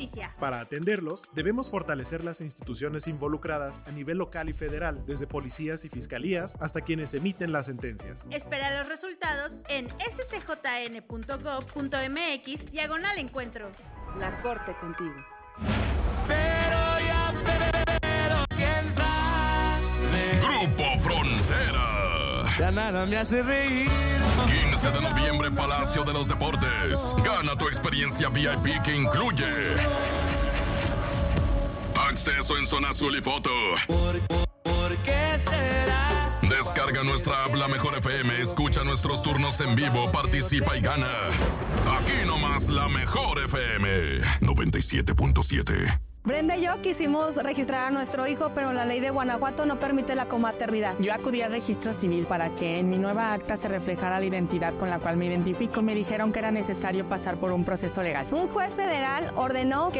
Para atenderlos, debemos fortalecer las instituciones involucradas a nivel local y federal, desde policías y fiscalías hasta quienes emiten las sentencias. Espera los resultados en scjn.gov.mx/encuentro. La Corte contigo. Pero quién sabe. Grupo Frontera. Ya nada me hace reír. 15 de noviembre, Palacio de los Deportes. Gana tu experiencia VIP que incluye acceso en zona azul y foto. ¿Por qué será? Descarga nuestra app La Mejor FM, escucha nuestros turnos en vivo, participa y gana. Aquí nomás La Mejor FM 97.7. Brenda y yo quisimos registrar a nuestro hijo, pero la ley de Guanajuato no permite la comaternidad. Yo acudí al registro civil para que en mi nueva acta se reflejara la identidad con la cual me identifico. Me dijeron que era necesario pasar por un proceso legal. Un juez federal ordenó que